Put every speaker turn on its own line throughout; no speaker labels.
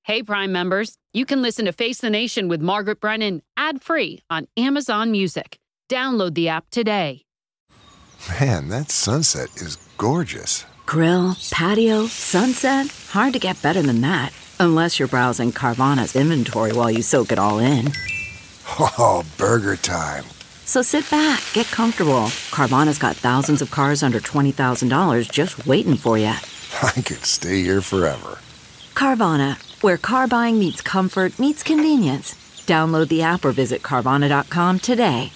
Hey, Prime members, you can listen to Face the Nation with Margaret Brennan ad-free on Amazon Music. Download the app today.
Man, that sunset is gorgeous.
Grill, patio, sunset. Hard to get better than that. Unless you're browsing Carvana's inventory while you soak it all in.
Oh, burger time.
So sit back, get comfortable. Carvana's got thousands of cars under $20,000 just waiting for you.
I could stay here forever.
Carvana, where car buying meets comfort meets convenience. Download the app or visit Carvana.com today.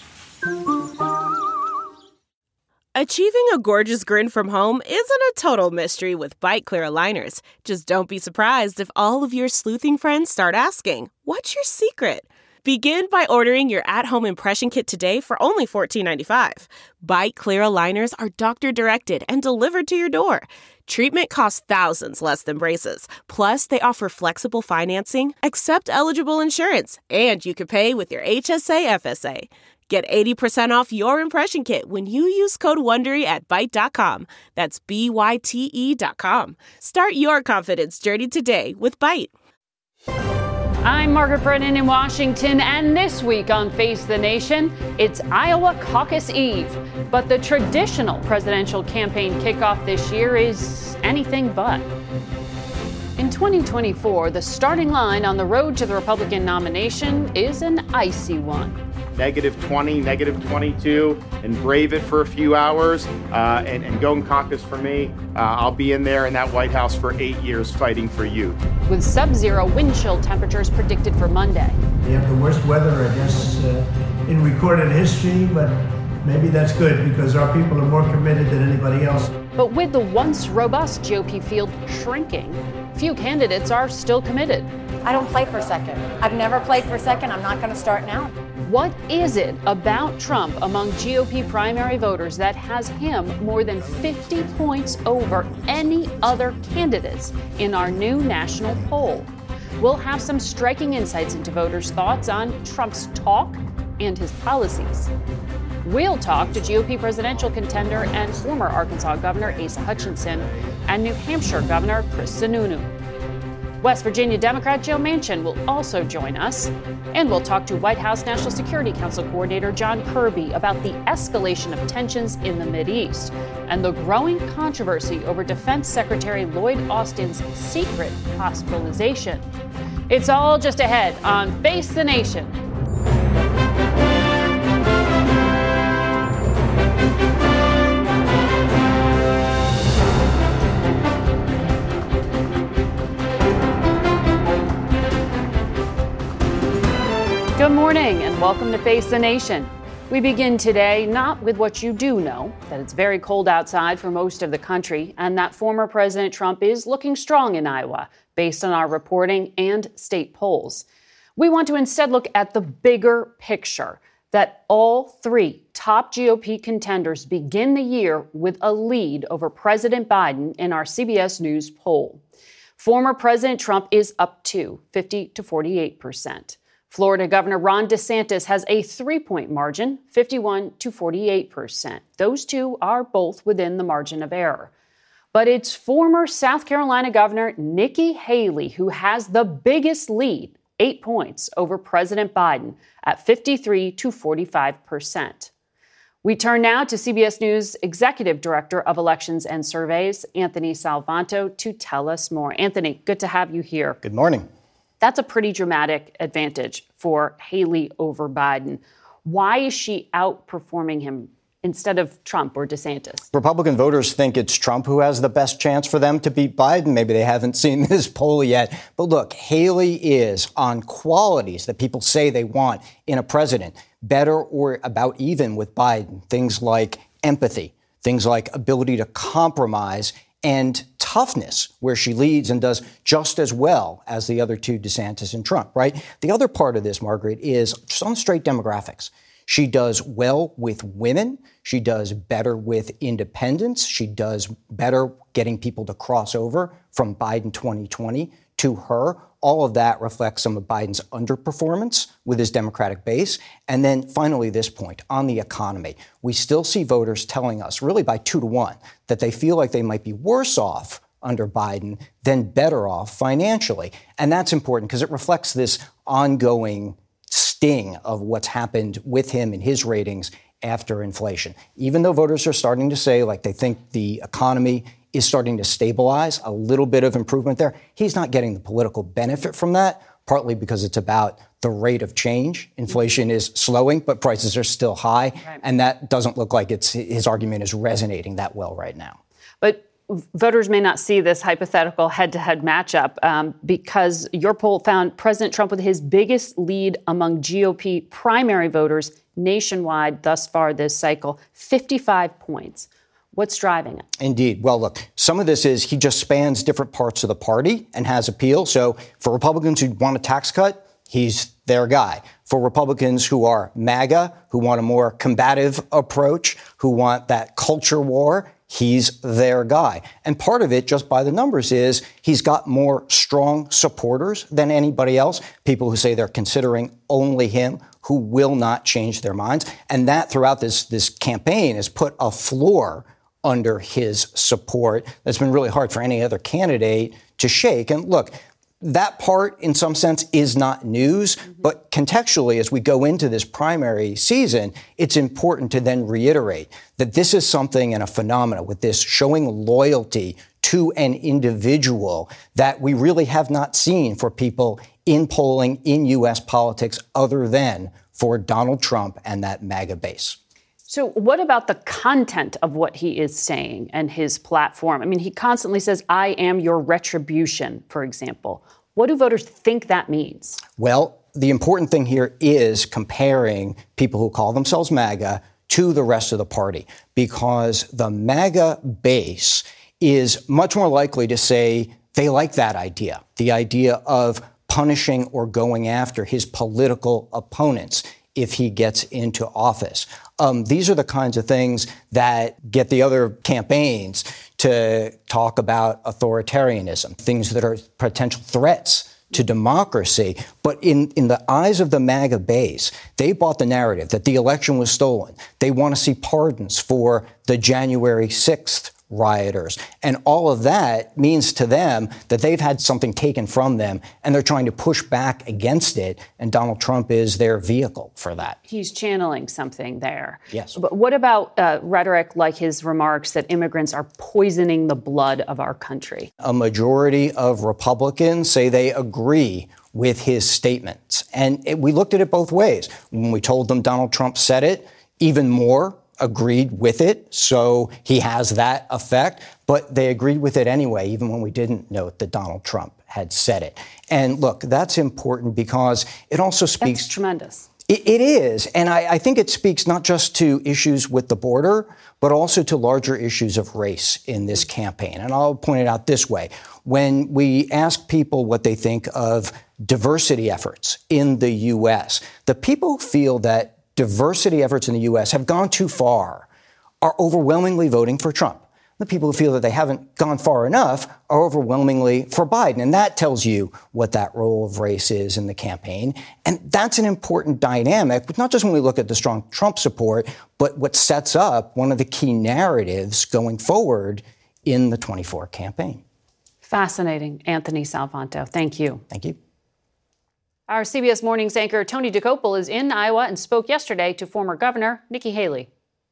Achieving a gorgeous grin from home isn't a total mystery with Byte Clear aligners. Just don't be surprised if all of your sleuthing friends start asking, "What's your secret?" Begin by ordering your at-home impression kit today for only $14.95. Byte Clear aligners are doctor-directed and delivered to your door. Treatment costs thousands less than braces. Plus, they offer flexible financing, accept eligible insurance, and you can pay with your HSA FSA. Get 80% off your impression kit when you use code WONDERY at Byte.com. That's BYTE.com. Start your confidence journey today with Byte.
I'm Margaret Brennan in Washington, and this week on Face the Nation, it's Iowa Caucus Eve. But the traditional presidential campaign kickoff this year is anything but. In 2024, the starting line on the road to the Republican nomination is an icy one.
-20, -22, and brave it for a few hours, and go and caucus for me. I'll be in there in that White House for 8 years fighting for you.
With sub-zero wind chill temperatures predicted for Monday.
We have the worst weather, I guess, in recorded history, but maybe that's good because our people are more committed than anybody else.
But with the once robust GOP field shrinking, few candidates are still committed.
I don't play for second. I've never played for second. I'm not going to start now.
What is it about Trump among GOP primary voters that has him more than 50 points over any other candidates in our new national poll? We'll have some striking insights into voters' thoughts on Trump's talk and his policies. We'll talk to GOP presidential contender and former Arkansas Governor Asa Hutchinson and New Hampshire Governor Chris Sununu. West Virginia Democrat Joe Manchin will also join us, and we'll talk to White House National Security Council Coordinator John Kirby about the escalation of tensions in the Mideast and the growing controversy over Defense Secretary Lloyd Austin's secret hospitalization. It's all just ahead on Face the Nation. Good morning and welcome to Face the Nation. We begin today not with what you do know, that it's very cold outside for most of the country and that former President Trump is looking strong in Iowa based on our reporting and state polls. We want to instead look at the bigger picture that all three top GOP contenders begin the year with a lead over President Biden in our CBS News poll. Former President Trump is up to 50 to 48%. Florida Governor Ron DeSantis has a 3-point margin, 51 to 48%. Those two are both within the margin of error. But it's former South Carolina Governor Nikki Haley who has the biggest lead, 8 points over President Biden at 53 to 45%. We turn now to CBS News Executive Director of Elections and Surveys, Anthony Salvanto, to tell us more. Anthony, good to have you here.
Good morning.
That's a pretty dramatic advantage for Haley over Biden. Why is she outperforming him instead of Trump or DeSantis?
Republican voters think it's Trump who has the best chance for them to beat Biden. Maybe they haven't seen this poll yet. But look, Haley is on qualities that people say they want in a president, better or about even with Biden. Things like empathy, things like ability to compromise, and toughness, where she leads and does just as well as the other two, DeSantis and Trump, right? The other part of this, Margaret, is just on straight demographics. She does well with women. She does better with independents. She does better getting people to cross over from Biden 2020 to her. All of that reflects some of Biden's underperformance with his Democratic base. And then finally, this point on the economy. We still see voters telling us, really by 2 to 1, that they feel like they might be worse off under Biden, then better off financially. And that's important because it reflects this ongoing sting of what's happened with him and his ratings after inflation. Even though voters are starting to say, like, they think the economy is starting to stabilize, a little bit of improvement there, he's not getting the political benefit from that, partly because it's about the rate of change. Inflation is slowing, but prices are still high. Right. And that doesn't look like his argument is resonating that well right now. But
voters may not see this hypothetical head-to-head matchup because your poll found President Trump with his biggest lead among GOP primary voters nationwide thus far this cycle, 55 points. What's driving it? Indeed. Well, look, some of this is he just spans different parts of the party and has appeal. So for Republicans who want a tax cut, he's their guy. For Republicans who are MAGA, who want a more combative approach, who want that culture war, he's their guy. And part of it, just by the numbers, is he's got more strong supporters than anybody else, people who say they're considering only him, who will not change their minds. And that throughout this campaign has put a floor under his support that's been really hard for any other candidate to shake. And look, that part, in some sense, is not news. But contextually, as we go into this primary season, it's important to then reiterate that this is something and a phenomenon with this showing loyalty to an individual that we really have not seen for people in polling in U.S. politics other than for Donald Trump and that MAGA base. So what about the content of what he is saying and his platform? I mean, he constantly says, I am your retribution, for example. What do voters think that means? Well, the important thing here is comparing people who call themselves MAGA to the rest of the party, because the MAGA base is much more likely to say they like that idea, the idea of punishing or going after his political opponents if he gets into office. These are the kinds of things that get the other campaigns to talk about authoritarianism, things that are potential threats to democracy. But in the eyes of the MAGA base, they bought the narrative that the election was stolen. They want to see pardons for the January 6th rioters. And all of that means to them that they've had something taken from them and they're trying to push back against it. And Donald Trump is their vehicle for that. He's channeling something there. Yes. But what about rhetoric like his remarks that immigrants are poisoning the blood of our country? A majority of Republicans say they agree with his statements. And we looked at it both ways. When we told them Donald Trump said it, even more agreed with it, so he has that effect. But they agreed with it anyway, even when we didn't note that Donald Trump had said it. And look, that's important because it also speaks... That's tremendous. It is. And I think it speaks not just to issues with the border, but also to larger issues of race in this campaign. And I'll point it out this way. When we ask people what they think of diversity efforts in the U.S., the people who feel that diversity efforts in the U.S. have gone too far are overwhelmingly voting for Trump. The people who feel that they haven't gone far enough are overwhelmingly for Biden. And that tells you what that role of race is in the campaign. And that's an important dynamic, not just when we look at the strong Trump support, but what sets up one of the key narratives going forward in the 24 campaign. Fascinating, Anthony Salvanto. Thank you. Thank you. Our CBS Mornings anchor Tony Dokoupil is in Iowa and spoke yesterday to former Governor Nikki Haley.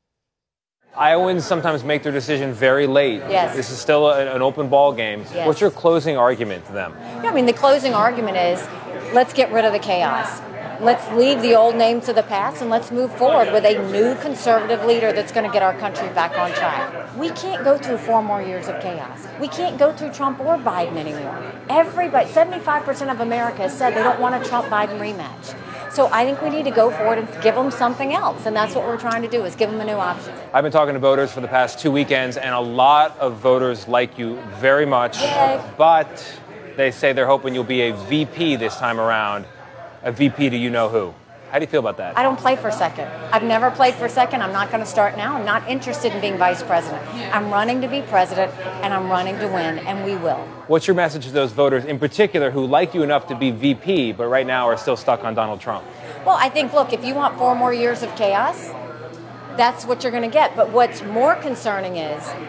Iowans sometimes make their decision very late.
Yes.
This is still an open ball game.
Yes.
What's your closing argument to them?
Yeah, I mean, the closing argument is let's get rid of the chaos. Let's leave the old names of the past and let's move forward with a new conservative leader that's going to get our country back on track. We can't go through 4 more years of chaos. We can't go through Trump or Biden anymore. Everybody, 75% of America has said they don't want a Trump-Biden rematch. So I think we need to go forward and give them something else. And that's what we're trying to do, is give them a new option.
I've been talking to voters for the past 2 weekends, and a lot of voters like you very much.
Yay.
But they say they're hoping you'll be a VP this time around. A VP to you know who. How do you feel about that?
I don't play for second. I've never played for second. I'm not going to start now. I'm not interested in being vice president. I'm running to be president, and I'm running to win, and we will.
What's your message to those voters in particular who like you enough to be VP, but right now are still stuck on Donald Trump?
Well, I think, look, if you want 4 more years of chaos, that's what you're going to get. But what's more concerning is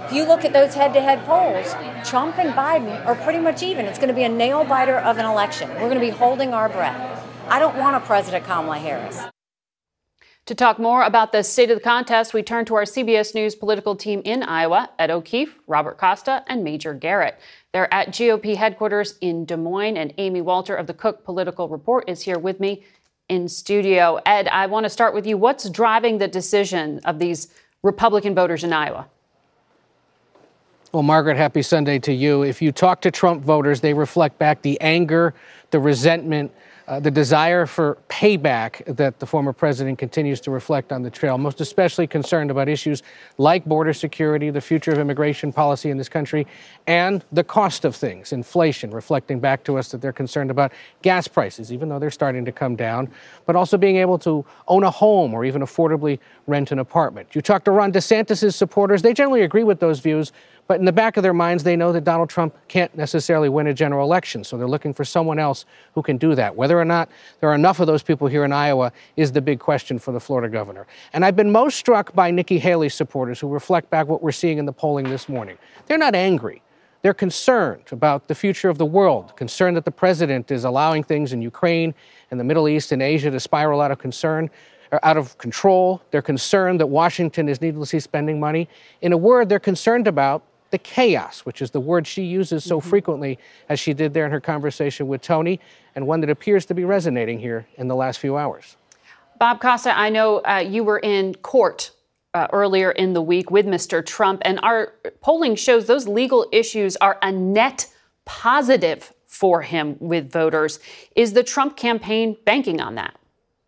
If you look at those head-to-head polls, Trump and Biden are pretty much even. It's going to be a nail-biter of an election. We're going to be holding our breath. I don't want a President Kamala Harris.
To talk more about the state of the contest, we turn to our CBS News political team in Iowa, Ed O'Keefe, Robert Costa, and Major Garrett. They're at GOP headquarters in Des Moines, and Amy Walter of the Cook Political Report is here with me in studio. Ed, I want to start with you. What's driving the decision of these Republican voters in Iowa?
Well, Margaret, happy Sunday to you. If you talk to Trump voters, they reflect back the anger, the resentment, the desire for payback that the former president continues to reflect on the trail, most especially concerned about issues like border security, the future of immigration policy in this country, and the cost of things, inflation, reflecting back to us that they're concerned about gas prices, even though they're starting to come down, but also being able to own a home or even affordably rent an apartment. You talk to Ron DeSantis' supporters, they generally agree with those views, but in the back of their minds, they know that Donald Trump can't necessarily win a general election, so they're looking for someone else who can do that. Whether or not there are enough of those people here in Iowa is the big question for the Florida governor. And I've been most struck by Nikki Haley's supporters who reflect back what we're seeing in the polling this morning. They're not angry. They're concerned about the future of the world, concerned that the president is allowing things in Ukraine and the Middle East and Asia to spiral out of control. They're concerned that Washington is needlessly spending money. In a word, they're concerned about the chaos, which is the word she uses so frequently as she did there in her conversation with Tony, and one that appears to be resonating here in the last few hours.
Bob Costa, I know you were in court earlier in the week with Mr. Trump, and our polling shows those legal issues are a net positive for him with voters. Is the Trump campaign banking on that?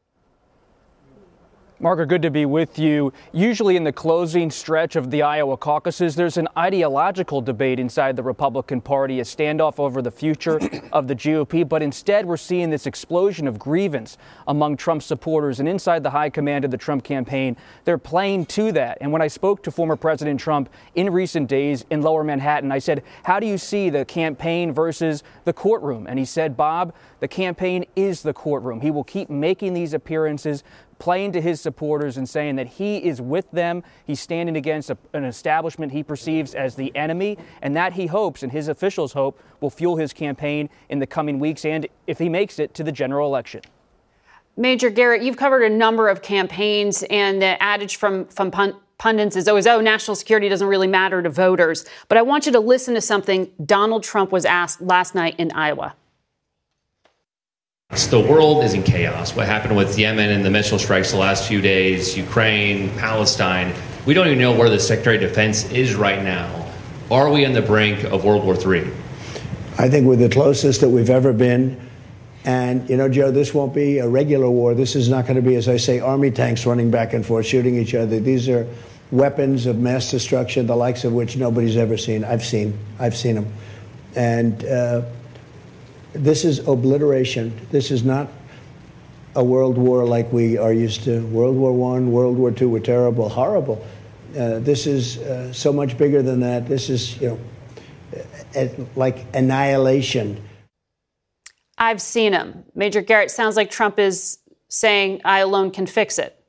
Margaret, good to be with you. Usually in the closing stretch of the Iowa caucuses, there's an ideological debate inside the Republican Party, a standoff over the future of the GOP. But instead, we're seeing this explosion of grievance among Trump supporters. And inside the high command of the Trump campaign, they're playing to that. And when I spoke to former President Trump in recent days in Lower Manhattan, I said, how do you see the campaign versus the courtroom? And he said, Bob, the campaign is the courtroom. He will keep making these appearances, playing to his supporters and saying that he is with them. He's standing against an establishment he perceives as the enemy, and that he hopes, and his officials hope, will fuel his campaign in the coming weeks and, if he makes it, to the general election.
Major Garrett, you've covered a number of campaigns, and the adage from pundits is always, national security doesn't really matter to voters. But I want you to listen to something Donald Trump was asked last night in Iowa.
The world is in chaos. What happened with Yemen and the missile strikes the last few days, Ukraine, Palestine, we don't even know where the Secretary of Defense is right now. Are we on the brink of World War III?
I think we're the closest that we've ever been. And, you know, Joe, this won't be a regular war. This is not going to be, as I say, army tanks running back and forth, shooting each other. These are weapons of mass destruction, the likes of which nobody's ever seen. I've seen them. And this is obliteration. This is not a world war like we are used to. World War I, World War II were terrible, horrible. This is so much bigger than that. This is, like annihilation.
I've seen him. Major Garrett, sounds like Trump is saying, I alone can fix it.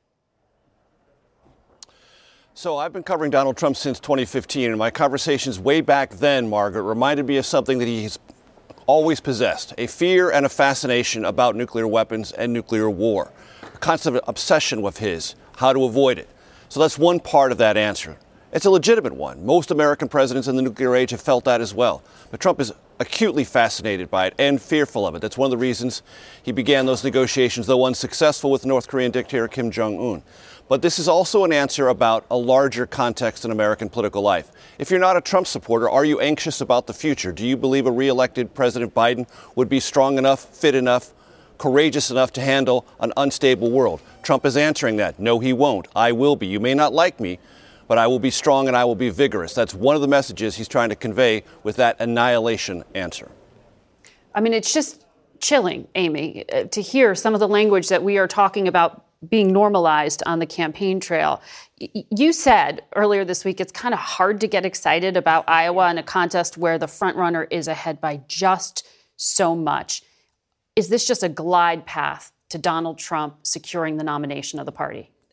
So I've been covering Donald Trump since 2015, and my conversations way back then, Margaret, reminded me of something that he's always possessed, a fear and a fascination about nuclear weapons and nuclear war, a constant obsession with his, how to avoid it. So that's one part of that answer. It's a legitimate one. Most American presidents in the nuclear age have felt that as well. But Trump is acutely fascinated by it and fearful of it. That's one of the reasons he began those negotiations, though unsuccessful, with North Korean dictator Kim Jong-un. But this is also an answer about a larger context in American political life. If you're not a Trump supporter, are you anxious about the future? Do you believe a re-elected President Biden would be strong enough, fit enough, courageous enough to handle an unstable world? Trump is answering that. No, he won't. I will be. You may not like me, but I will be strong and I will be vigorous. That's one of the messages he's trying to convey with that annihilation answer.
I mean, it's just chilling, Amy, to hear some of the language that we are talking about being normalized on the campaign trail. You said earlier this week it's kind of hard to get excited about Iowa in a contest where the frontrunner is ahead by just so much. Is this just a glide path to Donald Trump securing the nomination of the party?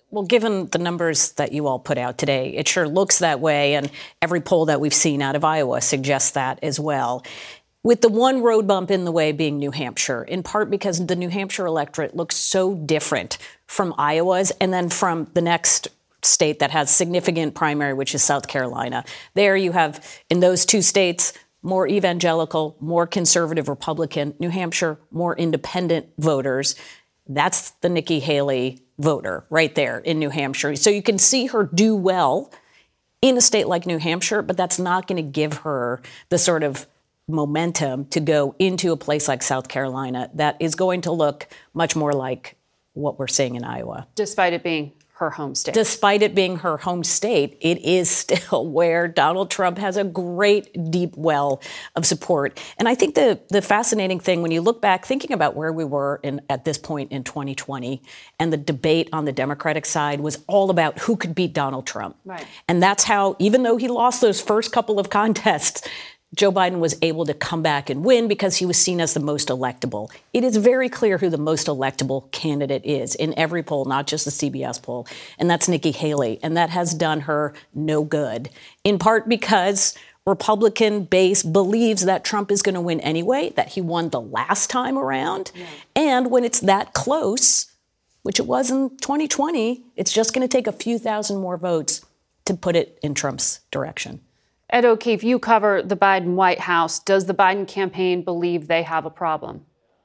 Well, given the numbers that you all put out today, it sure looks that way. And every poll that we've seen out of Iowa suggests that as well. With the one road bump in the way being New Hampshire, in part because the New Hampshire electorate looks so different from Iowa's and then from the next state that has significant primary, which is South Carolina. There you have, in those two states, more evangelical, more conservative Republican. New Hampshire, more independent voters. That's the Nikki Haley voter right there in New Hampshire. So you can see her do well in a state like New Hampshire, but that's not going to give her the sort of momentum to go into a place like South Carolina that is going to look much more like what we're seeing in Iowa.
Despite it being her home state.
Despite it being her home state, it is still where Donald Trump has a great deep well of support. And I think the fascinating thing, when you look back, thinking about where we were at this point in 2020, and the debate on the Democratic side was all about who could beat Donald Trump.
Right.
And that's how, even though he lost those first couple of contests, Joe Biden was able to come back and win because he was seen as the most electable. It is very clear who the most electable candidate is in every poll, not just the CBS poll, and that's Nikki Haley. And that has done her no good, in part because Republican base believes that Trump is going to win anyway, that he won the last time around. Yeah. And when it's that close, which it was in 2020, it's just going to take a few thousand more votes to put it in Trump's direction.
Ed O'Keefe, you cover the Biden White House. Does the Biden campaign believe they have a problem?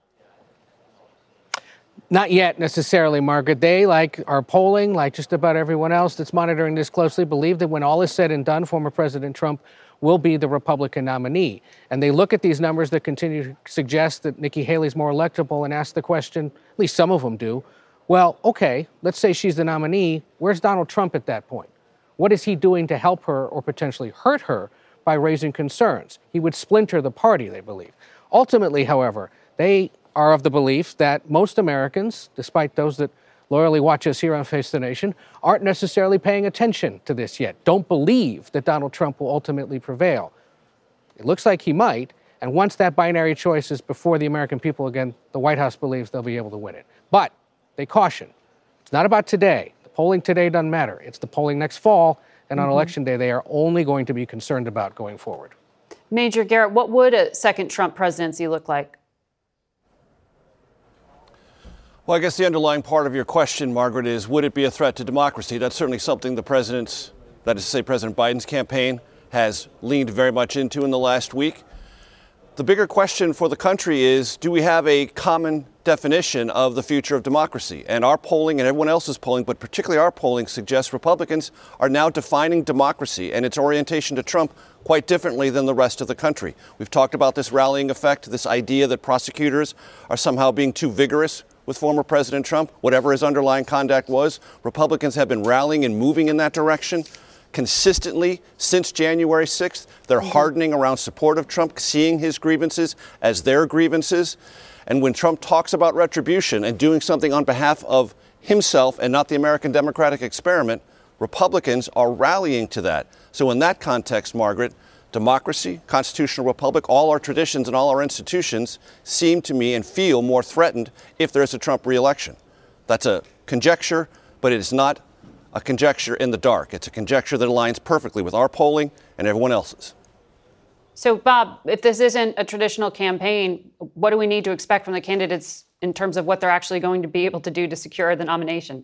Not yet necessarily, Margaret. They, like our polling, like just about everyone else that's monitoring this closely, believe that when all is said and done, former President Trump will be the Republican nominee. And they look at these numbers that continue to suggest that Nikki Haley's more electable and ask the question, at least some of them do, well, okay, let's say she's the nominee. Where's Donald Trump at that point? What is he doing to help her or potentially hurt her by raising concerns? He would splinter the party, they believe. Ultimately, however, they are of the belief that most Americans, despite those that loyally watch us here on Face the Nation, aren't necessarily paying attention to this yet, don't believe that Donald Trump will ultimately prevail. It looks like he might, and once that binary choice is before the American people again, the White House believes they'll be able to win it. But they caution, it's not about today. Polling today doesn't matter. It's the polling next fall, and on Election Day, they are only going to be concerned about going forward.
Major Garrett, what would a second Trump presidency look like?
Well, I guess the underlying part of your question, Margaret, is would it be a threat to democracy? That's certainly something the president's, that is to say President Biden's campaign, has leaned very much into in the last week. The bigger question for the country is, do we have a common definition of the future of democracy? And our polling and everyone else's polling, but particularly our polling, suggests Republicans are now defining democracy and its orientation to Trump quite differently than the rest of the country. We've talked about this rallying effect, this idea that prosecutors are somehow being too vigorous with former President Trump, whatever his underlying conduct was. Republicans have been rallying and moving in that direction consistently since January 6th. They're hardening around support of Trump, seeing his grievances as their grievances. And when Trump talks about retribution and doing something on behalf of himself and not the American democratic experiment, Republicans are rallying to that. So in that context, Margaret, democracy, constitutional republic, all our traditions and all our institutions seem to me and feel more threatened if there's a Trump re-election. That's a conjecture, but it is not a conjecture in the dark. It's a conjecture that aligns perfectly with our polling and everyone else's.
So, Bob, if this isn't a traditional campaign, what do we need to expect from the candidates in terms of what they're actually going to be able to do to secure the nomination?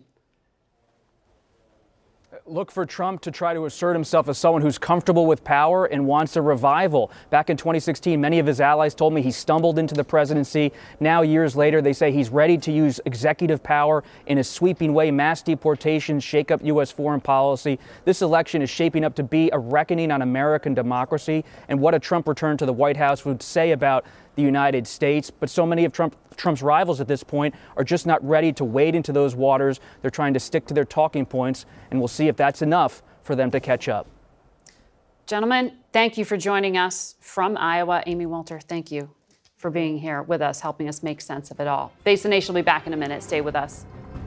Look for Trump to try to assert himself as someone who's comfortable with power and wants a revival. Back in 2016, many of his allies told me he stumbled into the presidency. Now, years later, they say he's ready to use executive power in a sweeping way, mass deportations, shake up U.S. foreign policy. This election is shaping up to be a reckoning on American democracy and what a Trump return to the White House would say about the United States. But so many of Trump's rivals at this point are just not ready to wade into those waters. They're trying to stick to their talking points, and we'll see if that's enough for them to catch up.
Gentlemen, thank you for joining us from Iowa. Amy Walter, thank you for being here with us, helping us make sense of it all. Face the Nation will be back in a minute. Stay with us.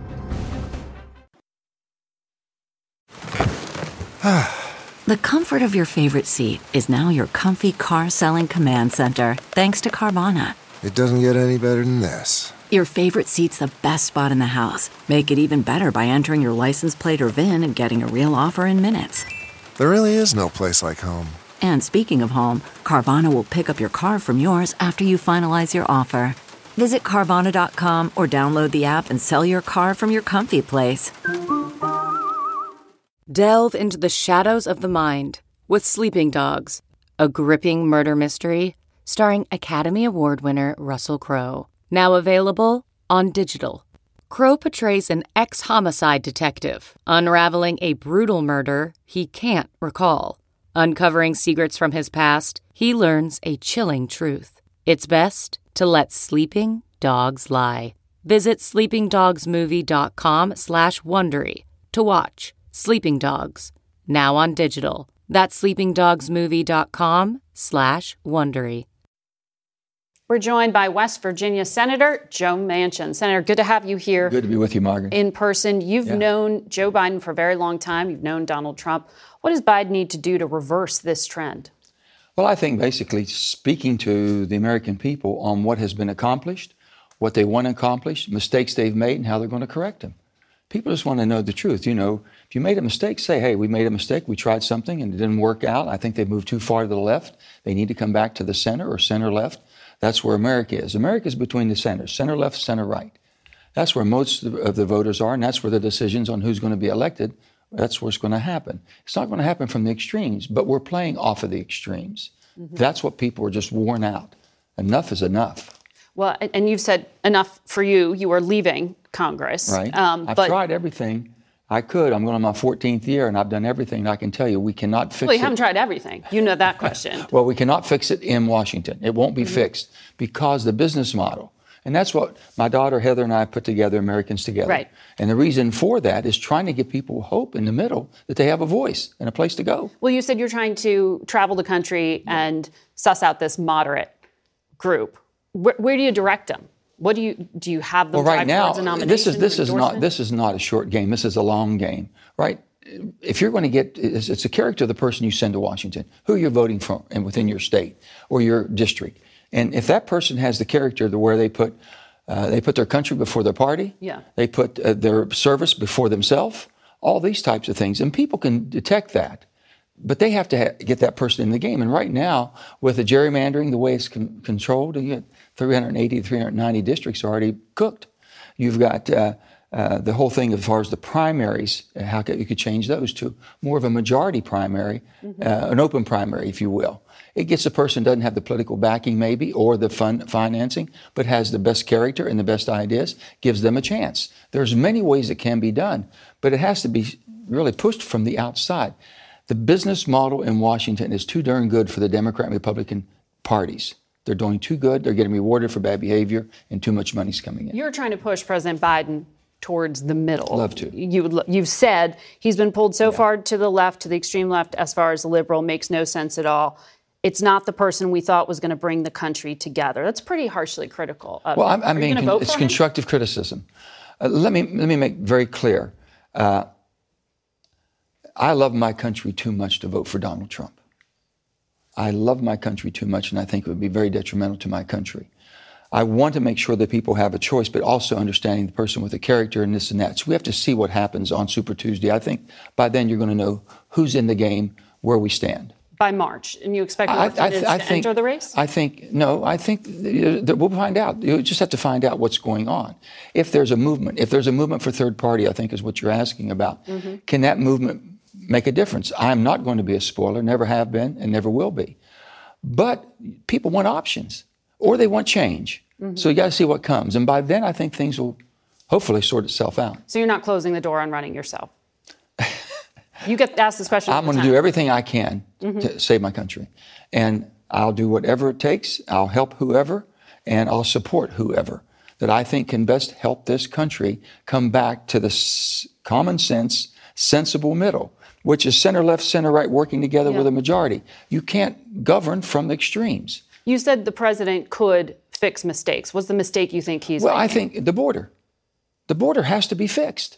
The comfort of your favorite seat is now your comfy car selling command center, thanks to Carvana.
It doesn't get any better than this.
Your favorite seat's the best spot in the house. Make it even better by entering your license plate or VIN and getting a real offer in minutes.
There really is no place like home.
And speaking of home, Carvana will pick up your car from yours after you finalize your offer. Visit Carvana.com or download the app and sell your car from your comfy place.
Delve into the shadows of the mind with Sleeping Dogs, a gripping murder mystery starring Academy Award winner Russell Crowe. Now available on digital. Crowe portrays an ex-homicide detective unraveling a brutal murder he can't recall. Uncovering secrets from his past, he learns a chilling truth. It's best to let sleeping dogs lie. Visit sleepingdogsmovie.com/Wondery to watch Sleeping Dogs, now on digital. That's sleepingdogsmovie.com/Wondery.
We're joined by West Virginia Senator Joe Manchin. Senator, good to have you here.
Good to be with you, Margaret.
In person. You've known Joe Biden for a very long time. You've known Donald Trump. What does Biden need to do to reverse this trend?
Well, I think basically speaking to the American people on what has been accomplished, what they want to accomplish, mistakes they've made, and how they're going to correct them. People just want to know the truth. You know, if you made a mistake, say, hey, we made a mistake. We tried something and it didn't work out. I think they've moved too far to the left. They need to come back to the center or center left. That's where America is. America is between the centers, center left, center right. That's where most of the voters are, and that's where the decisions on who's going to be elected, that's where it's going to happen. It's not going to happen from the extremes, but we're playing off of the extremes. Mm-hmm. That's what people are just worn out. Enough is enough.
Well, and you've said enough for you. You are leaving Congress.
Right. I've tried everything I could. I'm going on my 14th year, and I've done everything. And I can tell you, we cannot fix it.
Well, you haven't tried everything. You know that question.
Well, we cannot fix it in Washington. It won't be fixed because the business model, and that's what my daughter Heather and I put together, Americans Together.
Right.
And the reason for that is trying to give people hope in the middle that they have a voice and a place to go.
Well, you said you're trying to travel the country and suss out this moderate group. Where do you direct them? What do you have them drive towards a nomination?
This is not a short game. This is a long game, right? If you're going to get, it's a character of the person you send to Washington, who you're voting for, and within your state or your district. And if that person has the character where they put their country before their party, they put their service before themselves, all these types of things, and people can detect that. But they have to get that person in the game. And right now, with the gerrymandering, the way it's controlled, you get 380 to 390 districts already cooked. You've got the whole thing as far as the primaries, how you could change those to more of a majority primary, an open primary, if you will. It gets a person who doesn't have the political backing maybe or the financing, but has the best character and the best ideas, gives them a chance. There's many ways it can be done, but it has to be really pushed from the outside. The business model in Washington is too darn good for the Democrat and Republican parties. They're doing too good. They're getting rewarded for bad behavior, and too much money's coming in.
You're trying to push President Biden towards the middle.
Love to.
You've said he's been pulled so far to the left, to the extreme left, as far as the liberal. Makes no sense at all. It's not the person we thought was going to bring the country together. That's pretty harshly critical of him.
I mean, it's constructive criticism. Let me make very clear. I love my country too much to vote for Donald Trump. I love my country too much, and I think it would be very detrimental to my country. I want to make sure that people have a choice, but also understanding the person with the character and this and that. So we have to see what happens on Super Tuesday. I think by then you're going to know who's in the game, where we stand.
By March, and you expect Republicans to enter the race?
I think that we'll find out. You just have to find out what's going on. If there's a movement for third party, I think is what you're asking about. Mm-hmm. Can that movement make a difference? I'm not going to be a spoiler, never have been and never will be. But people want options or they want change. Mm-hmm. So you got to see what comes. And by then, I think things will hopefully sort itself out.
So you're not closing the door on running yourself? You get asked this question all the time.
I'm going to do everything I can to save my country. And I'll do whatever it takes. I'll help whoever, and I'll support whoever that I think can best help this country come back to the common sense, sensible middle, which is center left, center right, working together with a majority. You can't govern from the extremes.
You said the president could fix mistakes. What's the mistake you think he's making?
Well, I think the border. The border has to be fixed.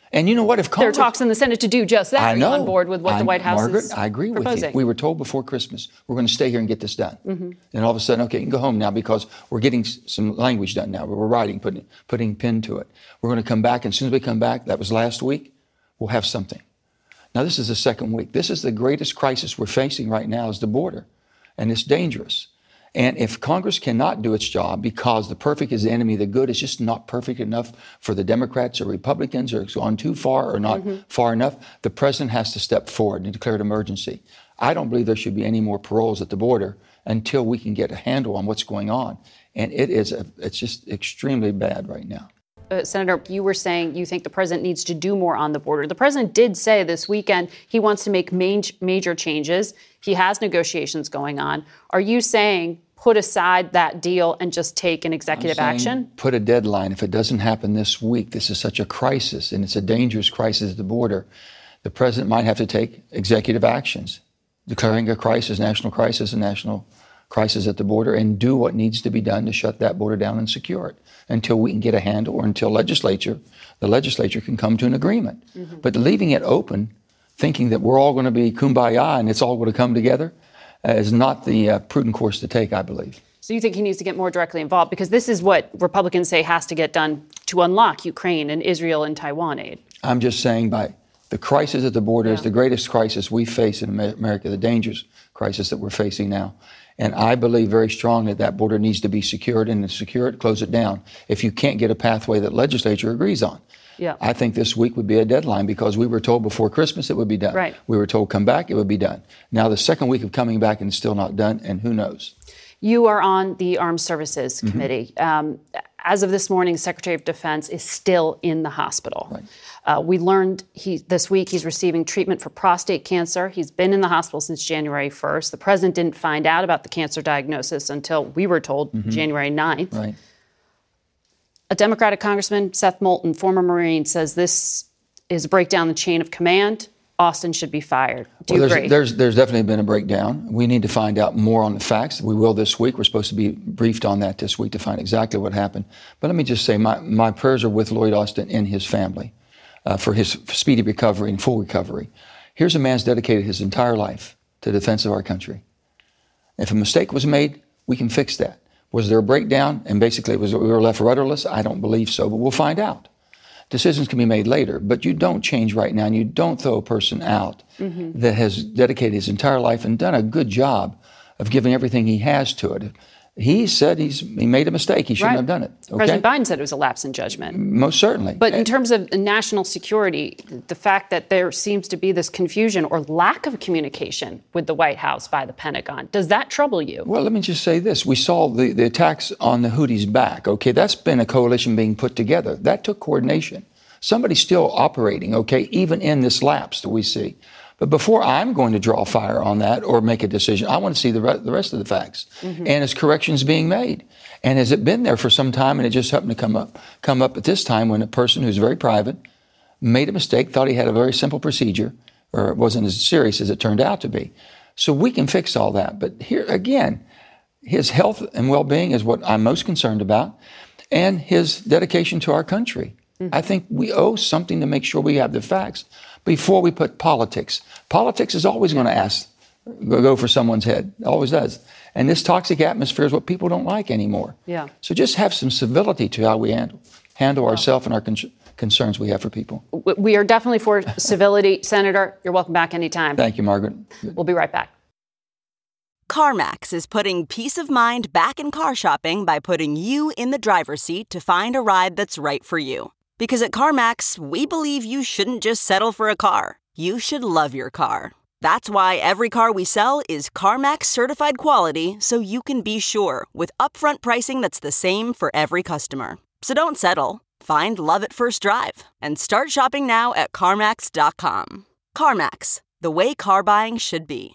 And you know what? If Congress,
there are talks in the Senate to do just that.
I know.
Are you on board with what the White House
Margaret,
is
I agree
proposing?
with you. We were told before Christmas we're going to stay here and get this done. And all of a sudden, okay, you can go home now because we're getting some language done now. We're writing, putting pen to it. We're going to come back, and as soon as we come back, that was last week, we'll have something. Now, this is the second week. This is the greatest crisis we're facing right now is the border, and it's dangerous. And if Congress cannot do its job because the perfect is the enemy of the good, it's just not perfect enough for the Democrats or Republicans, or it's gone too far or not far enough, the president has to step forward and declare an emergency. I don't believe there should be any more paroles at the border until we can get a handle on what's going on. And it's just extremely bad right now.
Senator, you were saying you think the president needs to do more on the border. The president did say this weekend he wants to make major changes. He has negotiations going on. Are you saying put aside that deal and just take an executive action?
Put a deadline. If it doesn't happen this week, this is such a crisis, and it's a dangerous crisis at the border, the president might have to take executive actions, declaring a crisis, national crisis at the border, and do what needs to be done to shut that border down and secure it until we can get a handle or until the legislature can come to an agreement. But leaving it open, thinking that we're all going to be kumbaya and it's all going to come together, is not the prudent course to take, I believe.
So you think he needs to get more directly involved? Because this is what Republicans say has to get done to unlock Ukraine and Israel and Taiwan aid.
I'm just saying by the crisis at the border is the greatest crisis we face in America, the dangerous crisis that we're facing now. And I believe very strongly that border needs to be secured, and to secure it, close it down if you can't get a pathway that legislature agrees on.
Yeah.
I think this week would be a deadline because we were told before Christmas it would be done.
Right.
We were told come back, it would be done. Now the second week of coming back and it's still not done, and who knows?
You are on the Armed Services Committee. As of this morning, the Secretary of Defense is still in the hospital.
Right.
We learned this week he's receiving treatment for prostate cancer. He's been in the hospital since January 1st. The president didn't find out about the cancer diagnosis until we were told January 9th.
Right.
A Democratic Congressman, Seth Moulton, former Marine, says this is a breakdown in the chain of command. Austin should be fired. Do you agree?
There's definitely been a breakdown. We need to find out more on the facts. We will this week. We're supposed to be briefed on that this week to find exactly what happened. But let me just say my prayers are with Lloyd Austin and his family for his speedy recovery and full recovery. Here's a man who's dedicated his entire life to the defense of our country. If a mistake was made, we can fix that. Was there a breakdown and basically we were left rudderless? I don't believe so, but we'll find out. Decisions can be made later, but you don't change right now, and you don't throw a person out that has dedicated his entire life and done a good job of giving everything he has to it. He said he made a mistake. He shouldn't have done it. Okay?
President Biden said it was a lapse in judgment.
Most certainly.
But in terms of national security, the fact that there seems to be this confusion or lack of communication with the White House by the Pentagon, does that trouble you?
Well, let me just say this. We saw the attacks on the Houthis back. Okay, that's been a coalition being put together. That took coordination. Somebody's still operating, okay, even in this lapse that we see. But before I'm going to draw fire on that or make a decision, I want to see the rest of the facts. And is corrections being made? And has it been there for some time and it just happened to come up at this time when a person who's very private made a mistake, thought he had a very simple procedure, or it wasn't as serious as it turned out to be. So we can fix all that. But here, again, his health and well-being is what I'm most concerned about, and his dedication to our country. I think we owe something to make sure we have the facts before we put politics. Politics is always going to go for someone's head. It always does. And this toxic atmosphere is what people don't like anymore.
Yeah.
So just have some civility to how we handle ourselves and our concerns we have for people.
We are definitely for civility. Senator, you're welcome back anytime.
Thank you, Margaret.
We'll be right back.
CarMax is putting peace of mind back in car shopping by putting you in the driver's seat to find a ride that's right for you. Because at CarMax, we believe you shouldn't just settle for a car. You should love your car. That's why every car we sell is CarMax certified quality, so you can be sure with upfront pricing that's the same for every customer. So don't settle. Find love at first drive and start shopping now at CarMax.com. CarMax, the way car buying should be.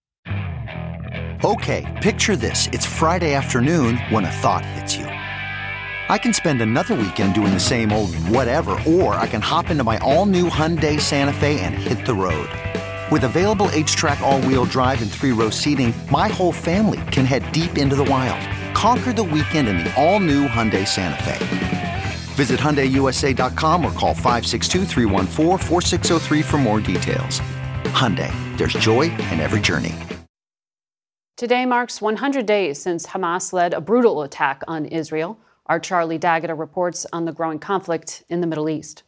Okay, picture this. It's Friday afternoon when a thought hits you. I can spend another weekend doing the same old whatever, or I can hop into my all-new Hyundai Santa Fe and hit the road. With available H-Track all-wheel drive and 3-row seating, my whole family can head deep into the wild. Conquer the weekend in the all-new Hyundai Santa Fe. Visit HyundaiUSA.com or call 562-314-4603 for more details. Hyundai, there's joy in every journey.
Today marks 100 days since Hamas led a brutal attack on Israel. Our Charlie D'Agata reports on the growing conflict in the Middle East.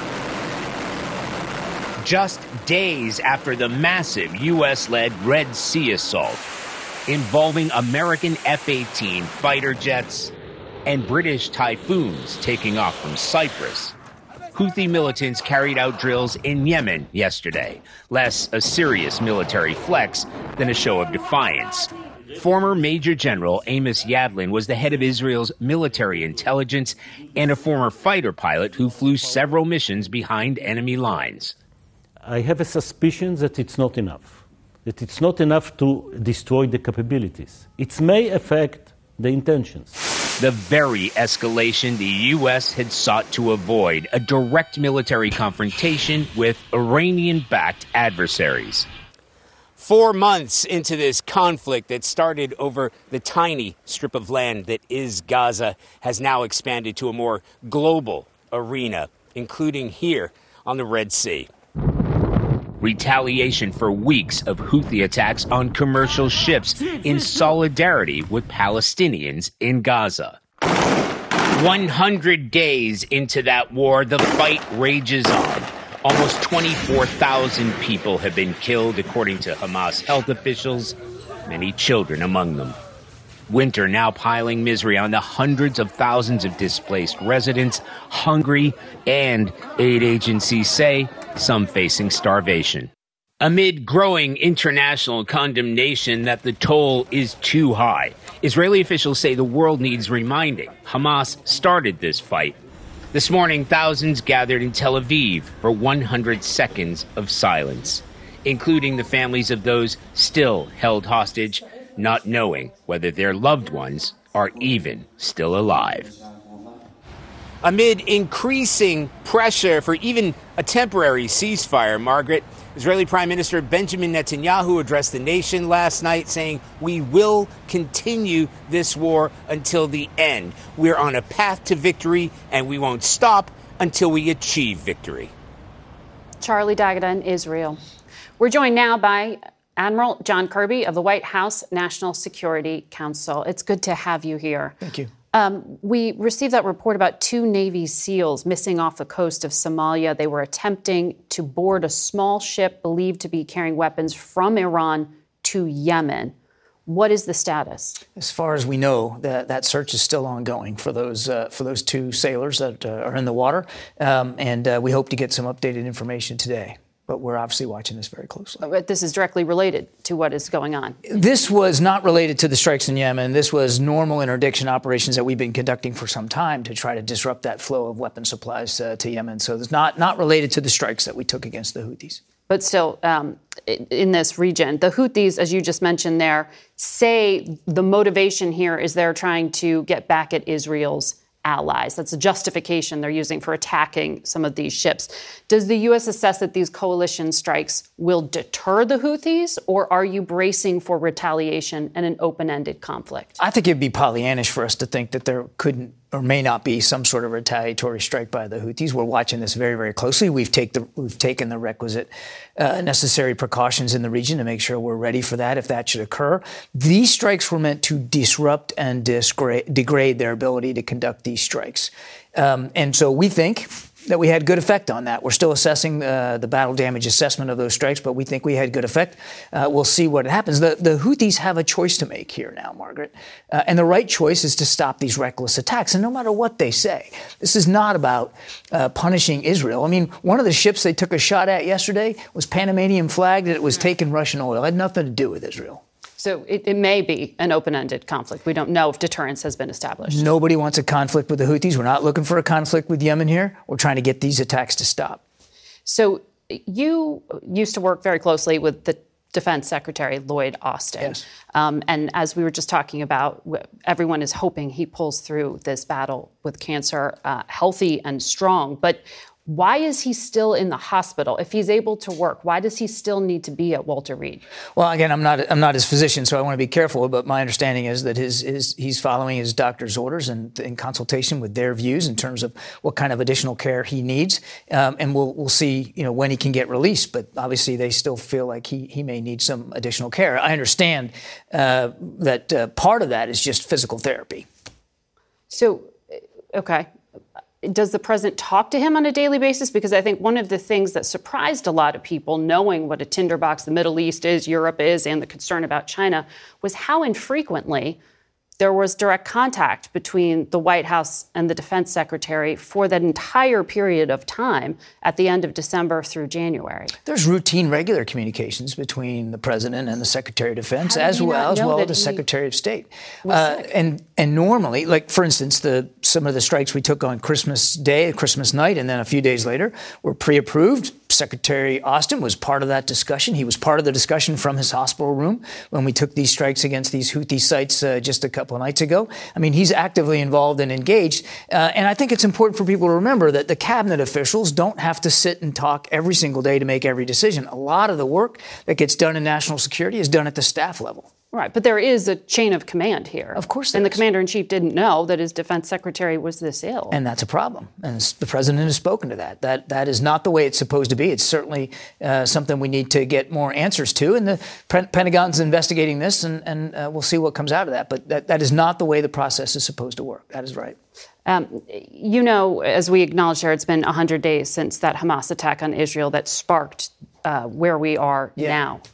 Just days after the massive U.S.-led Red Sea assault involving American F-18 fighter jets and British Typhoons taking off from Cyprus, Houthi militants carried out drills in Yemen yesterday, less a serious military flex than a show of defiance. Former Major General Amos Yadlin was the head of Israel's military intelligence and a former fighter pilot who flew several missions behind enemy lines.
I have a suspicion that it's not enough, that it's not enough to destroy the capabilities. It may affect the intentions.
The very escalation the U.S. had sought to avoid, a direct military confrontation with Iranian-backed adversaries. 4 months into this conflict that started over the tiny strip of land that is Gaza has now expanded to a more global arena, including here on the Red Sea. Retaliation for weeks of Houthi attacks on commercial ships in solidarity with Palestinians in Gaza. 100 days into that war, the fight rages on. Almost 24,000 people have been killed, according to Hamas health officials, many children among them. Winter now piling misery on the hundreds of thousands of displaced residents, hungry, and aid agencies say some facing starvation. Amid growing international condemnation that the toll is too high, Israeli officials say the world needs reminding. Hamas started this fight. This morning, thousands gathered in Tel Aviv for 100 seconds of silence, including the families of those still held hostage, not knowing whether their loved ones are even still alive. Amid increasing pressure for even a temporary ceasefire, Margaret, Israeli Prime Minister Benjamin Netanyahu addressed the nation last night saying, "We will continue this war until the end. We're on a path to victory, and we won't stop until we achieve victory."
Charlie D'Agata in Israel. We're joined now by Admiral John Kirby of the White House National Security Council. It's good to have you here.
Thank you.
We received that report about 2 Navy SEALs missing off the coast of Somalia. They were attempting to board a small ship believed to be carrying weapons from Iran to Yemen. What is the status?
As far as we know, that search is still ongoing for those 2 sailors that are in the water, and we hope to get some updated information today. But we're obviously watching this very closely.
But this is directly related to what is going on.
This was not related to the strikes in Yemen. This was normal interdiction operations that we've been conducting for some time to try to disrupt that flow of weapon supplies to Yemen. So it's not related to the strikes that we took against the Houthis.
But still, in this region, the Houthis, as you just mentioned there, say the motivation here is they're trying to get back at Israel's allies. That's a justification they're using for attacking some of these ships. Does the U.S. assess that these coalition strikes will deter the Houthis, or are you bracing for retaliation and an open-ended conflict?
I think it'd be Pollyannish for us to think that there couldn't or may not be some sort of retaliatory strike by the Houthis. We're watching this very, very closely. We've taken the requisite necessary precautions in the region to make sure we're ready for that if that should occur. These strikes were meant to disrupt and degrade their ability to conduct these strikes. And so we think that we had good effect on that. We're still assessing the battle damage assessment of those strikes, but we think we had good effect. We'll see what happens. The Houthis have a choice to make here now, Margaret. And the right choice is to stop these reckless attacks. And no matter what they say, this is not about punishing Israel. I mean, one of the ships they took a shot at yesterday was Panamanian flagged and it was taking Russian oil. It had nothing to do with Israel.
So it may be an open-ended conflict. We don't know if deterrence has been established.
Nobody wants a conflict with the Houthis. We're not looking for a conflict with Yemen here. We're trying to get these attacks to stop.
So you used to work very closely with the Defense Secretary Lloyd Austin.
Yes.
And as we were just talking about, everyone is hoping he pulls through this battle with cancer healthy and strong. But Why is he still in the hospital? If he's able to work, why does he still need to be at Walter Reed?
Well, again, I'm not his physician, so I want to be careful. But my understanding is that he's following his doctor's orders and in consultation with their views in terms of what kind of additional care he needs. And we'll see, when he can get released. But obviously, they still feel like he may need some additional care. I understand that part of that is just physical therapy.
So, okay. Does the president talk to him on a daily basis? Because I think one of the things that surprised a lot of people, knowing what a tinderbox the Middle East is, Europe is, and the concern about China, was how infrequently there was direct contact between the White House and the defense secretary for that entire period of time at the end of December through January.
There's routine, regular communications between the president and the secretary of defense, as well as the secretary of state. And normally, like, for instance, some of the strikes we took on Christmas Day, Christmas night, and then a few days later were pre-approved. Secretary Austin was part of that discussion. He was part of the discussion from his hospital room when we took these strikes against these Houthi sites just a couple of nights ago. I mean, he's actively involved and engaged. And I think it's important for people to remember that the cabinet officials don't have to sit and talk every single day to make every decision. A lot of the work that gets done in national security is done at the staff level.
Right, but there is a chain of command here.
Of course there
is. And the commander-in-chief didn't know that his defense secretary was this ill.
And that's a problem. And the president has spoken to that. That is not the way it's supposed to be. It's certainly something we need to get more answers to. And the Pentagon's investigating this, and we'll see what comes out of that. But that is not the way the process is supposed to work. That is right.
As we acknowledged here, it's been 100 days since that Hamas attack on Israel that sparked where we are now.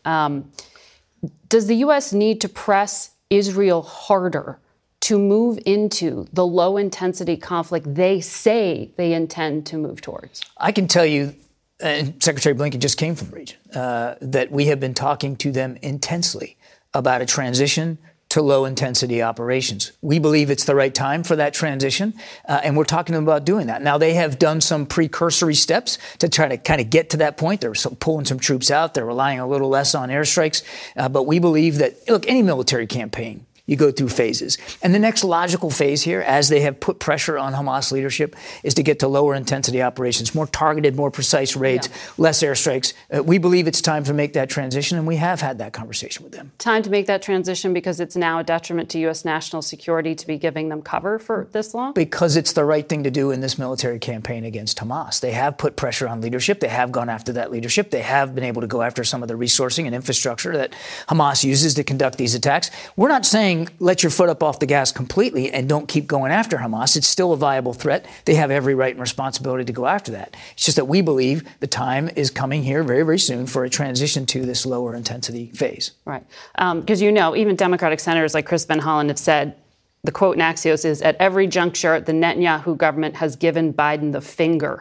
Does the U.S. need to press Israel harder to move into the low-intensity conflict they say they intend to move towards?
I can tell you, and Secretary Blinken just came from the region, that we have been talking to them intensely about a transition to low-intensity operations. We believe it's the right time for that transition, and we're talking to them about doing that. Now, they have done some precursory steps to try to kind of get to that point. They're pulling some troops out. They're relying a little less on airstrikes. But we believe that, look, any military campaign, you go through phases. And the next logical phase here, as they have put pressure on Hamas leadership, is to get to lower intensity operations, more targeted, more precise raids, less airstrikes. We believe it's time to make that transition, and we have had that conversation with them.
Time to make that transition because it's now a detriment to U.S. national security to be giving them cover for this long?
Because it's the right thing to do in this military campaign against Hamas. They have put pressure on leadership. They have gone after that leadership. They have been able to go after some of the resourcing and infrastructure that Hamas uses to conduct these attacks. We're not saying let your foot up off the gas completely and don't keep going after Hamas. It's still a viable threat. They have every right and responsibility to go after that. It's just that we believe the time is coming here very, very soon for a transition to this lower intensity phase.
Right. Because, even Democratic senators like Chris Van Hollen have said, the quote in Axios is, at every juncture, the Netanyahu government has given Biden the finger.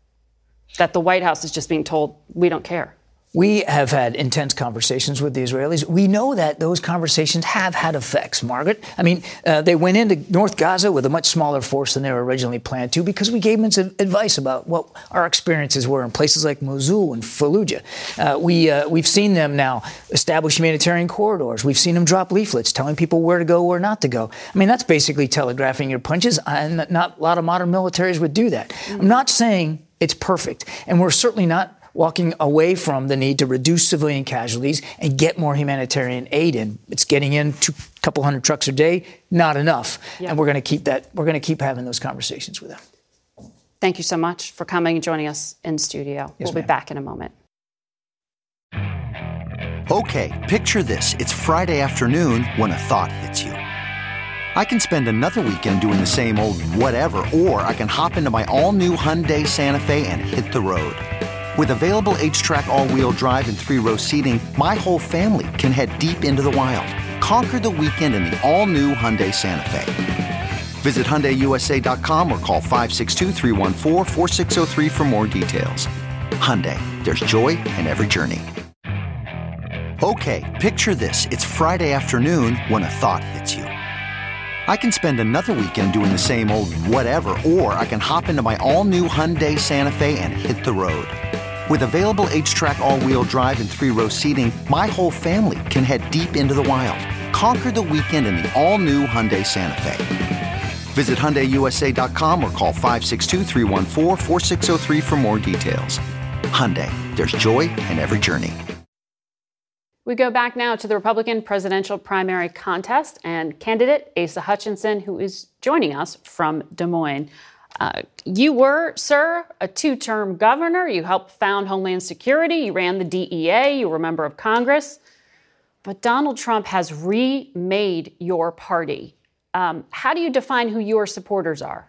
That the White House is just being told, we don't care.
We have had intense conversations with the Israelis. We know that those conversations have had effects, Margaret. I mean, they went into North Gaza with a much smaller force than they were originally planned to because we gave them some advice about what our experiences were in places like Mosul and Fallujah. We've seen them now establish humanitarian corridors. We've seen them drop leaflets telling people where to go, where not to go. I mean, that's basically telegraphing your punches, and not a lot of modern militaries would do that. I'm not saying it's perfect, and we're certainly not walking away from the need to reduce civilian casualties and get more humanitarian aid in. It's getting in a couple hundred trucks a day, not enough. And we're going to keep that. We're going to keep having those conversations with them.
Thank you so much for coming and joining us in studio. We'll be back in a moment.
Okay, picture this. It's Friday afternoon when a thought hits you. I can spend another weekend doing the same old whatever, or I can hop into my all-new Hyundai Santa Fe and hit the road. With available H-Track all-wheel drive and 3-row seating, my whole family can head deep into the wild. Conquer the weekend in the all-new Hyundai Santa Fe. Visit HyundaiUSA.com or call 562-314-4603 for more details. Hyundai, there's joy in every journey. Okay, picture this. It's Friday afternoon when a thought hits you. I can spend another weekend doing the same old whatever, or I can hop into my all-new Hyundai Santa Fe and hit the road. With available H-Track all-wheel drive and 3-row seating, my whole family can head deep into the wild. Conquer the weekend in the all-new Hyundai Santa Fe. Visit HyundaiUSA.com or call 562-314-4603 for more details. Hyundai, there's joy in every journey.
We go back now to the Republican presidential primary contest and candidate Asa Hutchinson, who is joining us from Des Moines. You were, sir, a two-term governor. You helped found Homeland Security. You ran the DEA. You were a member of Congress. But Donald Trump has remade your party. How do you define who your supporters are?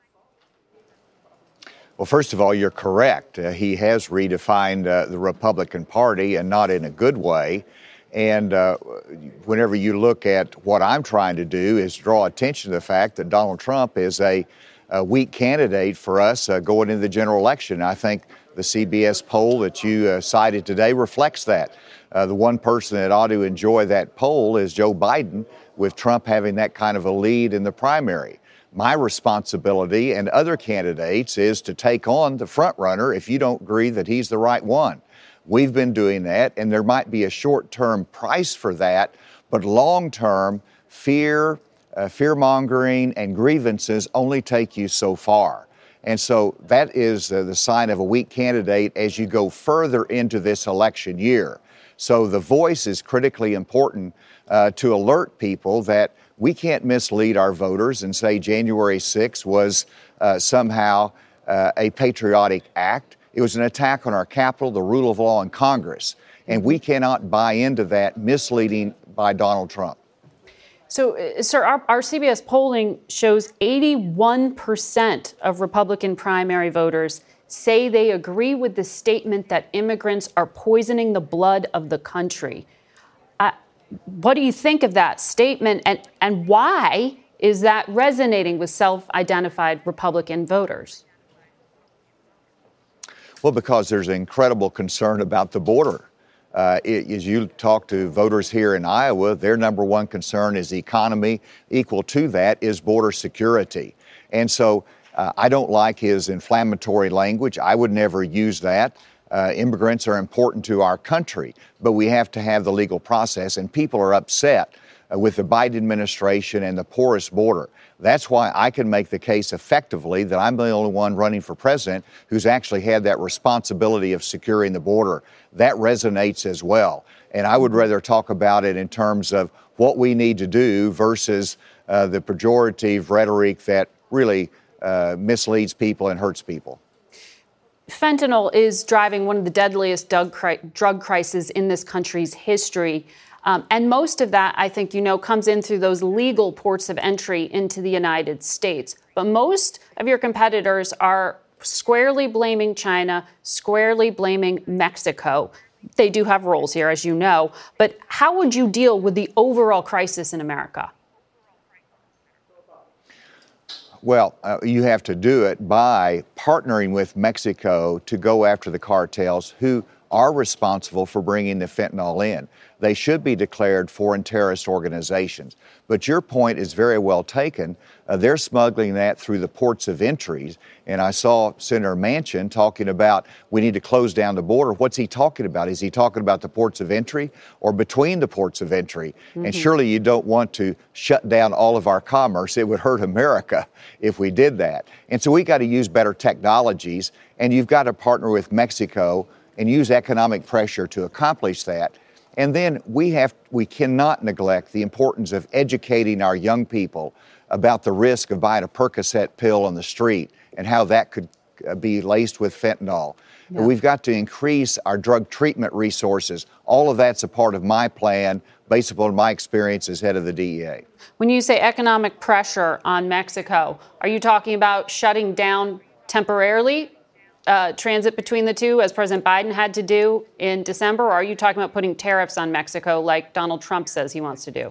Well, first of all, you're correct. He has redefined the Republican Party, and not in a good way. And whenever you look at what I'm trying to do is draw attention to the fact that Donald Trump is a weak candidate for us going into the general election. I think the CBS poll that you cited today reflects that. The one person that ought to enjoy that poll is Joe Biden, with Trump having that kind of a lead in the primary. My responsibility and other candidates is to take on the front runner if you don't agree that he's the right one. We've been doing that, and there might be a short-term price for that, but long-term, fear-mongering and grievances only take you so far. And so that is the sign of a weak candidate as you go further into this election year. So the voice is critically important to alert people that we can't mislead our voters and say January 6th was somehow a patriotic act. It was an attack on our Capitol, the rule of law, and Congress. And we cannot buy into that misleading by Donald Trump.
So, sir, our CBS polling shows 81% of Republican primary voters say they agree with the statement that immigrants are poisoning the blood of the country. What do you think of that statement, and why is that resonating with self-identified Republican voters?
Well, because there's an incredible concern about the border. As you talk to voters here in Iowa, their number one concern is the economy. Equal to that is border security. And so I don't like his inflammatory language. I would never use that. Immigrants are important to our country, but we have to have the legal process, and people are upset with the Biden administration and the porous border. That's why I can make the case effectively that I'm the only one running for president who's actually had that responsibility of securing the border. That resonates as well. And I would rather talk about it in terms of what we need to do versus the pejorative rhetoric that really misleads people and hurts people.
Fentanyl is driving one of the deadliest drug crises in this country's history. And most of that, I think, comes in through those legal ports of entry into the United States. But most of your competitors are squarely blaming China, squarely blaming Mexico. They do have roles here, as you know. But how would you deal with the overall crisis in America?
Well, you have to do it by partnering with Mexico to go after the cartels who are responsible for bringing the fentanyl in. They should be declared foreign terrorist organizations. But your point is very well taken. They're smuggling that through the ports of entry. And I saw Senator Manchin talking about we need to close down the border. What's he talking about? Is he talking about the ports of entry or between the ports of entry? Mm-hmm. And surely you don't want to shut down all of our commerce. It would hurt America if we did that. And so we got to use better technologies, and you've got to partner with Mexico and use economic pressure to accomplish that. And then we cannot neglect the importance of educating our young people about the risk of buying a Percocet pill on the street and how that could be laced with fentanyl. Yeah. We've got to increase our drug treatment resources. All of that's a part of my plan based upon my experience as head of the DEA.
When you say economic pressure on Mexico, are you talking about shutting down temporarily transit between the two, as President Biden had to do in December, or are you talking about putting tariffs on Mexico like Donald Trump says he wants to do?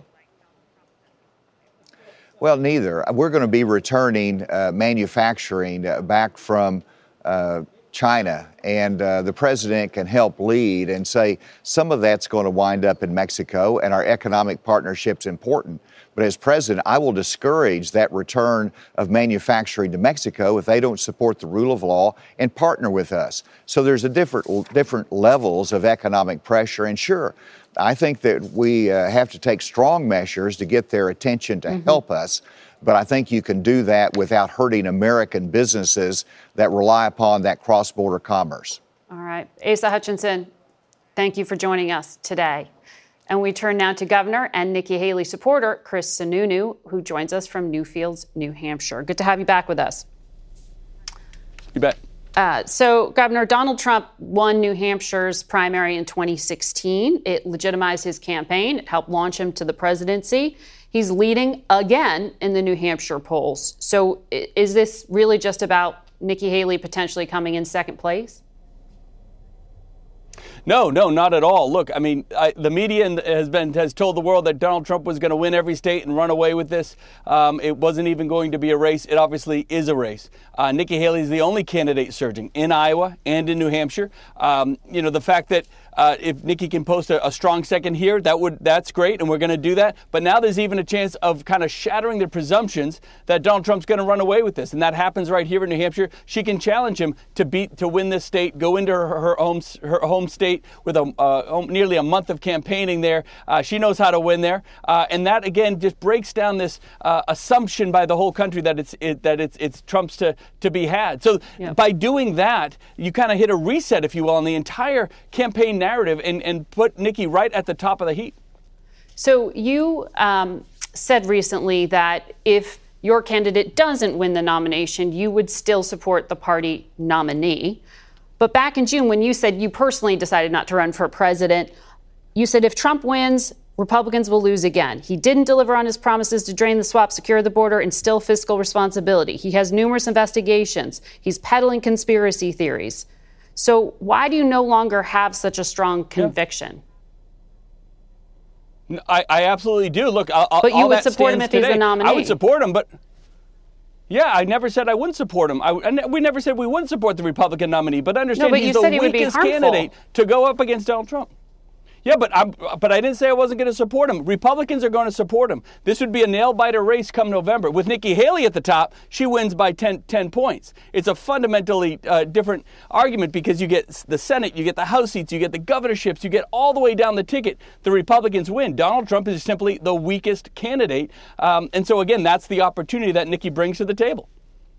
Well, neither. We're going to be returning manufacturing back from China, and the president can help lead and say some of that's going to wind up in Mexico, and our economic partnership's important. But as president, I will discourage that return of manufacturing to Mexico if they don't support the rule of law and partner with us. So there's a different levels of economic pressure. And sure, I think that we have to take strong measures to get their attention to help us. but I think you can do that without hurting American businesses that rely upon that cross-border commerce.
All right. Asa Hutchinson, thank you for joining us today. And we turn now to Governor and Nikki Haley supporter Chris Sununu, who joins us from Newfields, New Hampshire. Good to have you back with us.
You bet.
So, Governor, Donald Trump won New Hampshire's primary in 2016. It legitimized his campaign. It helped launch him to the presidency. He's leading again in the New Hampshire polls. So is this really just about Nikki Haley potentially coming in second place?
No, not at all. Look, I mean, the media has told the world that Donald Trump was going to win every state and run away with this. It wasn't even going to be a race. It obviously is a race. Nikki Haley is the only candidate surging in Iowa and in New Hampshire. The fact that if Nikki can post a strong second here, that's great, and we're going to do that. But now there's even a chance of kind of shattering the presumptions that Donald Trump's going to run away with this, and that happens right here in New Hampshire. She can challenge him to win this state, go into her home state with nearly a month of campaigning there. She knows how to win there, and that again just breaks down this assumption by the whole country that it's Trump's to be had. So by doing that, you kind of hit a reset, if you will, on the entire campaign narrative and put Nikki right at the top of the heap.
So you said recently that if your candidate doesn't win the nomination, you would still support the party nominee. But back in June, when you said you personally decided not to run for president, you said if Trump wins, Republicans will lose again. He didn't deliver on his promises to drain the swamp, secure the border, instill fiscal responsibility. He has numerous investigations. He's peddling conspiracy theories. So why do you no longer have such a strong conviction?
I absolutely do. Look,
but you would support him if he's the nominee.
I would support him, but yeah, I never said I wouldn't support him. We never said we wouldn't support the Republican nominee, but understand he's the weakest candidate to go up against Donald Trump. Yeah, but I didn't say I wasn't going to support him. Republicans are going to support him. This would be a nail-biter race come November. With Nikki Haley at the top, she wins by 10 points. It's a fundamentally different argument because you get the Senate, you get the House seats, you get the governorships, you get all the way down the ticket. The Republicans win. Donald Trump is simply the weakest candidate. And so, again, that's the opportunity that Nikki brings to the table.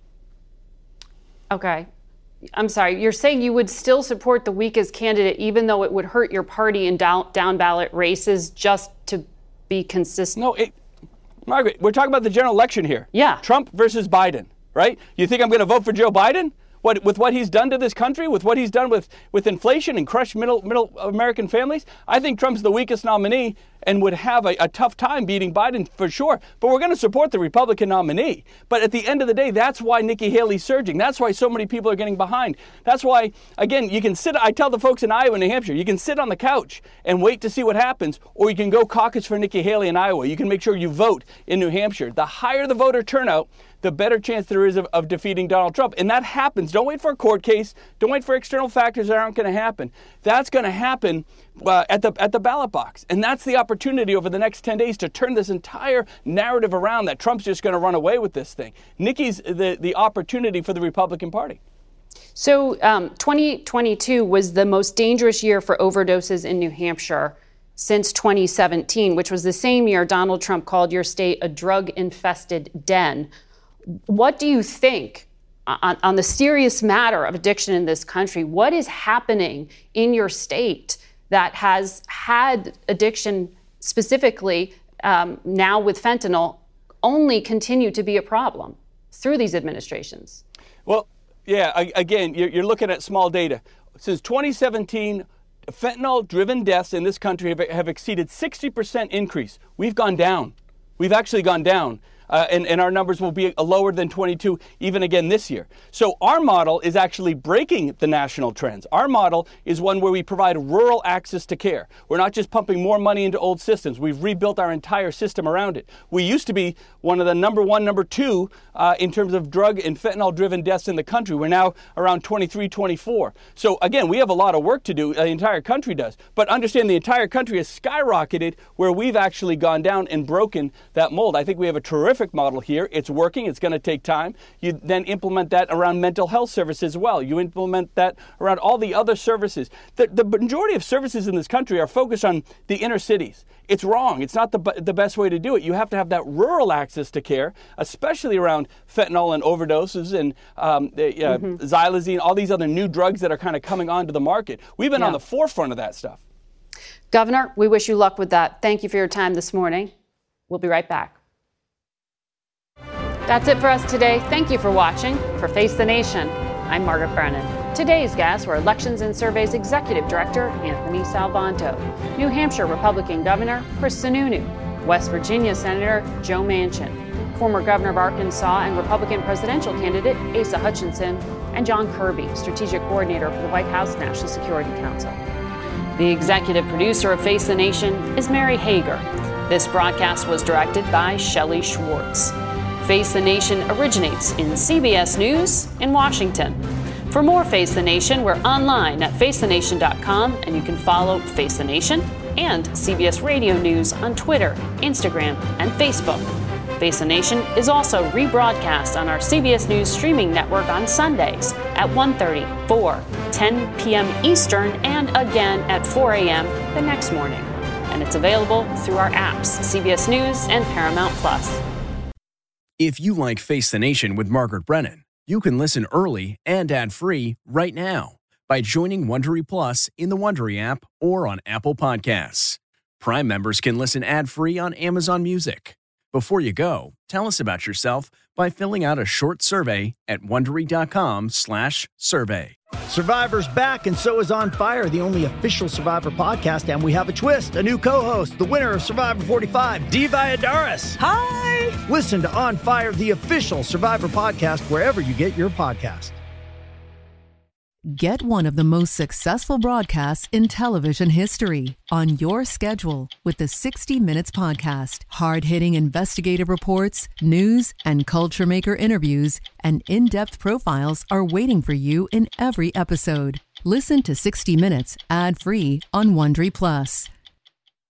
Okay. I'm sorry, you're saying you would still support the weakest candidate even though it would hurt your party in down ballot races just to be consistent?
No, Margaret, we're talking about the general election here.
Yeah.
Trump versus Biden, right? You think I'm going to vote for Joe Biden? With what he's done to this country, with what he's done with inflation and crushed middle American families? I think Trump's the weakest nominee and would have a tough time beating Biden for sure. But we're going to support the Republican nominee. But at the end of the day, that's why Nikki Haley's surging. That's why so many people are getting behind. That's why, again, you can I tell the folks in Iowa and New Hampshire, you can sit on the couch and wait to see what happens, or you can go caucus for Nikki Haley in Iowa. You can make sure you vote in New Hampshire. The higher the voter turnout, the better chance there is of defeating Donald Trump. And that happens. Don't wait for a court case. Don't wait for external factors that aren't going to happen. That's going to happen at the ballot box. And that's the opportunity over the next 10 days to turn this entire narrative around that Trump's just going to run away with this thing. Nikki's the opportunity for the Republican Party.
So 2022 was the most dangerous year for overdoses in New Hampshire since 2017, which was the same year Donald Trump called your state a drug-infested den. What do you think on the serious matter of addiction in this country? What is happening in your state that has had addiction specifically now with fentanyl only continue to be a problem through these administrations?
Well, yeah, again, you're looking at small data. Since 2017, fentanyl-driven deaths in this country have exceeded 60% increase. We've gone down. We've actually gone down. And our numbers will be lower than 22 even again this year. So our model is actually breaking the national trends. Our model is one where we provide rural access to care. We're not just pumping more money into old systems. We've rebuilt our entire system around it. We used to be one of the number one, number two in terms of drug and fentanyl-driven deaths in the country. We're now around 23, 24. So again, we have a lot of work to do. The entire country does. But understand the entire country has skyrocketed where we've actually gone down and broken that mold. I think we have a terrific terrific model here. It's working. It's going to take time. You then implement that around mental health services as well. You implement that around all the other services. The majority of services in this country are focused on the inner cities. It's wrong. It's not the best way to do it. You have to have that rural access to care, especially around fentanyl and overdoses and xylazine, all these other new drugs that are kind of coming onto the market. We've been on the forefront of that stuff.
Governor, we wish you luck with that. Thank you for your time this morning. We'll be right back. That's it for us today. Thank you for watching. For Face the Nation, I'm Margaret Brennan. Today's guests were Elections and Surveys Executive Director Anthony Salvanto, New Hampshire Republican Governor Chris Sununu, West Virginia Senator Joe Manchin, former Governor of Arkansas and Republican presidential candidate Asa Hutchinson, and John Kirby, Strategic Coordinator for the White House National Security Council. The executive producer of Face the Nation is Mary Hager. This broadcast was directed by Shelley Schwartz. Face the Nation originates in CBS News in Washington. For more Face the Nation, we're online at facethenation.com, and you can follow Face the Nation and CBS Radio News on Twitter, Instagram, and Facebook. Face the Nation is also rebroadcast on our CBS News streaming network on Sundays at 1:30, 4, 10 p.m. Eastern, and again at 4 a.m. the next morning. And it's available through our apps, CBS News and Paramount Plus.
If you like Face the Nation with Margaret Brennan, you can listen early and ad-free right now by joining Wondery Plus in the Wondery app or on Apple Podcasts. Prime members can listen ad-free on Amazon Music. Before you go, tell us about yourself by filling out a short survey at Wondery.com/survey.
Survivor's back, and so is On Fire, the only official Survivor podcast, and we have a twist, a new co-host, the winner of Survivor 45, Dee Valladares.
Hi!
Listen to On Fire, the official Survivor podcast, wherever you get your podcast.
Get one of the most successful broadcasts in television history on your schedule with the 60 Minutes podcast. Hard-hitting investigative reports, news, and culture maker interviews, and in-depth profiles are waiting for you in every episode. Listen to 60 Minutes ad-free on Wondery Plus